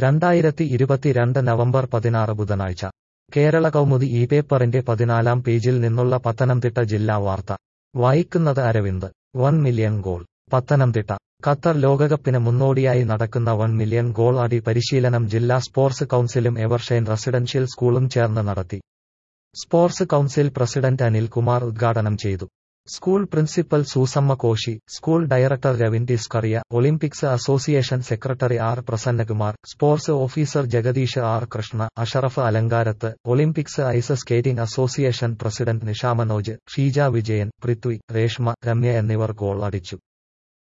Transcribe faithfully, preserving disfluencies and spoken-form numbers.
രണ്ടായിരത്തി ഇരുപത്തിരണ്ട് നവംബർ പതിനാറ് ബുധനാഴ്ച കേരള കൗമുദി ഈ പേപ്പറിന്റെ പതിനാലാം പേജിൽ നിന്നുള്ള പത്തനംതിട്ട ജില്ലാ വാർത്ത വായിക്കുന്നത് Aravind. One million goal Pathanamthitta. Qatar ലോകകപ്പിന് മുന്നോടിയായി നടക്കുന്ന വൺ മില്യൺ ഗോൾ അടി പരിശീലനം ജില്ലാ സ്പോർട്സ് കൗൺസിലും എവർഷൈൻ റെസിഡൻഷ്യൽ സ്കൂളും ചേർന്ന് നടത്തി. Sports council president Anil Kumar ഉദ്ഘാടനം ചെയ്തു. School principal Susamma Koshy, school director Ravin T Scaria, Olympics association secretary R Prasannakumar, sports officer Jagadeesh R Krishna, Ashraf Alankarath, Olympics ice skating association president Nisha Manoj, Sheeja Vijayan, Prithvi, Reshma, Ramya എന്നിവർ ഗോൾ അടിച്ചു.